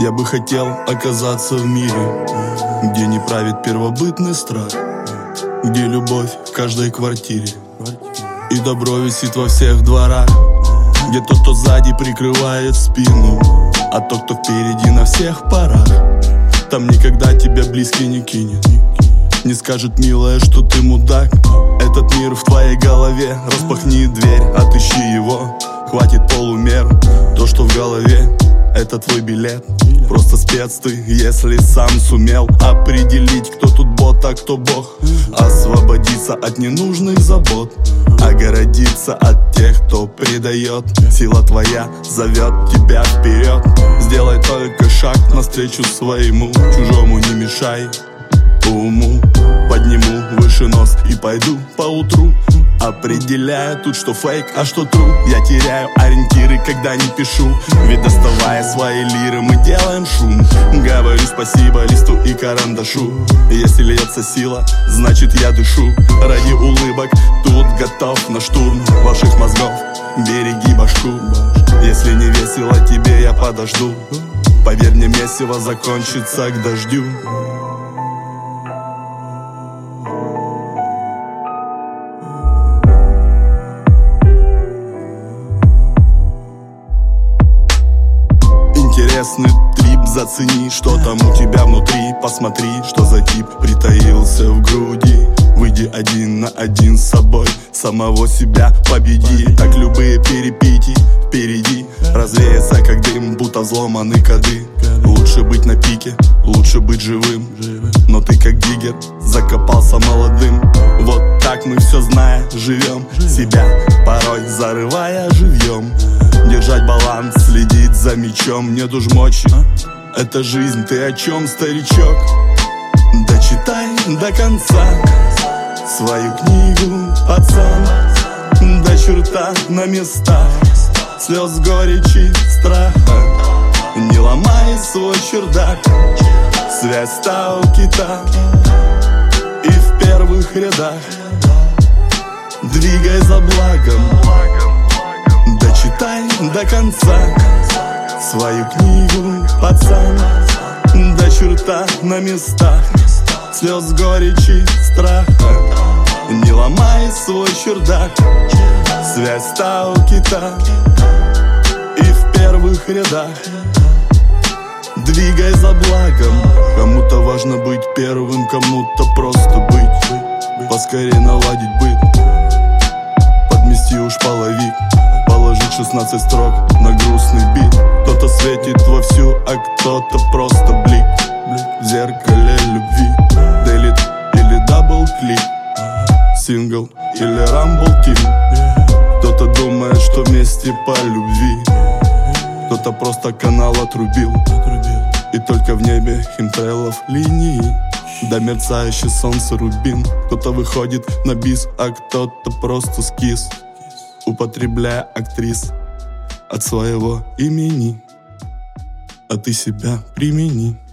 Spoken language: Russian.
Я бы хотел оказаться в мире, где не правит первобытный страх, где любовь в каждой квартире и добро висит во всех дворах, где тот, кто сзади, прикрывает спину, а тот, кто впереди, на всех парах. Там никогда тебя близкий не кинет, не скажет, милая, что ты мудак. Этот мир в твоей голове, распахни дверь, отыщи его. Хватит полумер, то, что в голове, это твой билет. Просто спец ты, если сам сумел определить, кто тут бот, а кто бог. Освободиться от ненужных забот, огородиться от тех, кто предает. Сила твоя зовет тебя вперед. Сделай только шаг навстречу своему, чужому не мешай уму. Подниму выше нос и пойду поутру, определяя тут, что фейк, а что тру. Я теряю ориентиры, когда не пишу, ведь доставая свои лиры, мы делаем шум. Говорю спасибо листу и карандашу. Если льется сила, значит я дышу. Ради улыбок тут готов на штурм ваших мозгов. Береги башку, если не весело тебе, я подожду. Поверь мне, месиво закончится к дождю. Интересный трип, зацени, что там у тебя внутри. Посмотри, что за тип притаился в груди. Выйди один на один с собой, самого себя победи. Так любые перепитии впереди развеются, как дым, будто взломаны коды. Лучше быть на пике, лучше быть живым, но ты как диггер, закопался молодым. Вот так мы все зная живем, себя порой зарывая живьем. Держать баланс, следить за мечом, нет уж мочи. Это жизнь, ты о чем, старичок? Дочитай до конца свою книгу, пацан. До черта на местах слез, горечи, страха. Не ломай свой чердак, связь стал кита. И в первых рядах двигай за благом. Дочитай до конца свою книгу, пацан. До черта на местах слез, горечи, страха. Не ломай свой чердак, связь стал кита. И в первых рядах двигай за благом. Кому-то важно быть первым, кому-то просто быть. Поскорее наладить быт, подмести уж половик, положить 16 строк на грустный бит. Кто-то светит вовсю, а кто-то просто блик в зеркале любви. Делит или дабл-клик, сингл или рамбл-тим. Кто-то думает, что вместе по любви, кто-то просто канал отрубил. И только в небе химтрейлов линии, да мерцающий солнце рубин. Кто-то выходит на бис, а кто-то просто скис, употребляя актрис от своего имени. А ты себя примени.